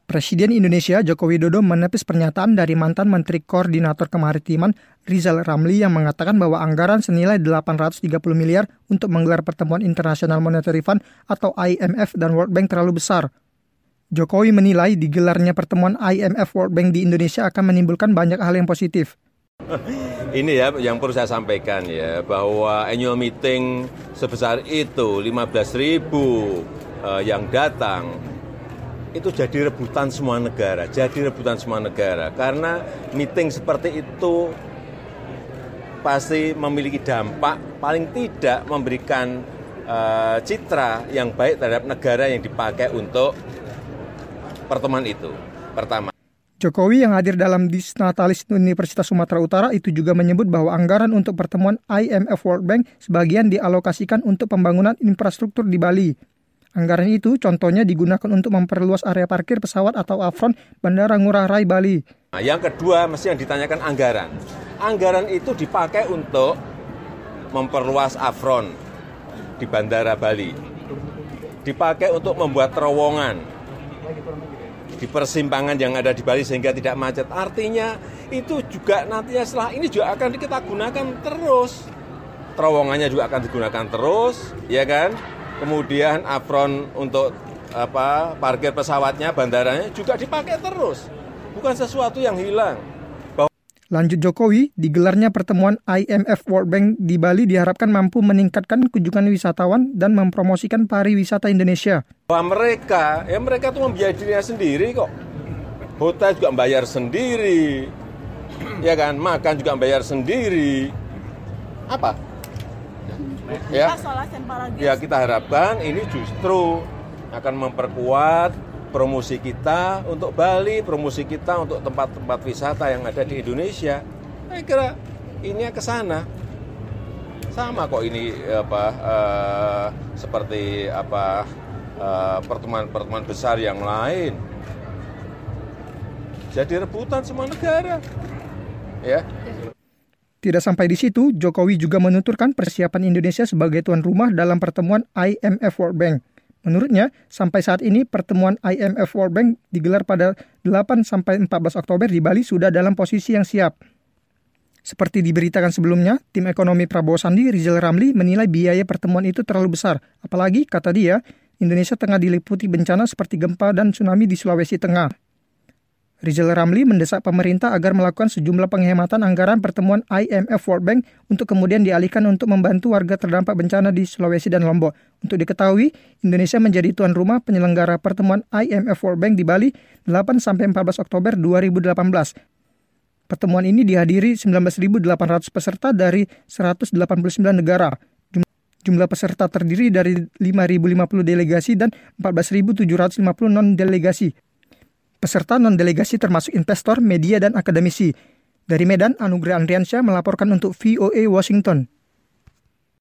Presiden Indonesia Joko Widodo menepis pernyataan dari mantan Menteri Koordinator Kemaritiman Rizal Ramli yang mengatakan bahwa anggaran senilai 830 miliar untuk menggelar pertemuan International Monetary Fund atau IMF dan World Bank terlalu besar. Jokowi menilai digelarnya pertemuan IMF World Bank di Indonesia akan menimbulkan banyak hal yang positif. Ini ya yang perlu saya sampaikan ya, bahwa annual meeting sebesar itu 15.000 yang datang, itu jadi rebutan semua negara, karena meeting seperti itu pasti memiliki dampak, paling tidak memberikan citra yang baik terhadap negara yang dipakai untuk pertemuan itu. Pertama, Jokowi yang hadir dalam Disnatalis Universitas Sumatera Utara itu juga menyebut bahwa anggaran untuk pertemuan IMF World Bank sebagian dialokasikan untuk pembangunan infrastruktur di Bali. Anggaran itu contohnya digunakan untuk memperluas area parkir pesawat atau Afron Bandara Ngurah Rai Bali. Nah, yang kedua mesti yang ditanyakan anggaran. Anggaran itu dipakai untuk memperluas Afron di Bandara Bali. Dipakai untuk membuat terowongan di persimpangan yang ada di Bali sehingga tidak macet. Artinya itu juga nantinya setelah ini juga akan kita gunakan terus. Terowongannya juga akan digunakan terus, ya kan? Kemudian Afron untuk parkir pesawatnya, bandaranya juga dipakai terus. Bukan sesuatu yang hilang. Lanjut Jokowi, digelarnya pertemuan IMF World Bank di Bali diharapkan mampu meningkatkan kunjungan wisatawan dan mempromosikan pariwisata Indonesia. Bahwa mereka tuh membiayai dirinya sendiri kok. Hotel juga membayar sendiri. Ya kan, makan juga membayar sendiri. Apa? Ya kita harapkan ini justru akan memperkuat promosi kita untuk Bali, promosi kita untuk tempat-tempat wisata yang ada di Indonesia. Saya kira ini ke sana. Sama kok ini seperti pertemuan-pertemuan besar yang lain. Jadi rebutan semua negara. Ya. Tidak sampai di situ, Jokowi juga menuturkan persiapan Indonesia sebagai tuan rumah dalam pertemuan IMF World Bank. Menurutnya, sampai saat ini pertemuan IMF World Bank digelar pada 8-14 Oktober di Bali sudah dalam posisi yang siap. Seperti diberitakan sebelumnya, tim ekonomi Prabowo Sandi Rizal Ramli menilai biaya pertemuan itu terlalu besar. Apalagi, kata dia, Indonesia tengah diliputi bencana seperti gempa dan tsunami di Sulawesi Tengah. Rizal Ramli mendesak pemerintah agar melakukan sejumlah penghematan anggaran pertemuan IMF World Bank untuk kemudian dialihkan untuk membantu warga terdampak bencana di Sulawesi dan Lombok. Untuk diketahui, Indonesia menjadi tuan rumah penyelenggara pertemuan IMF World Bank di Bali 8-14 Oktober 2018. Pertemuan ini dihadiri 19.800 peserta dari 189 negara. Jumlah peserta terdiri dari 5.050 delegasi dan 14.750 non-delegasi. Peserta non-delegasi termasuk investor, media, dan akademisi. Dari Medan, Anugrah Andriansyah melaporkan untuk VOA Washington.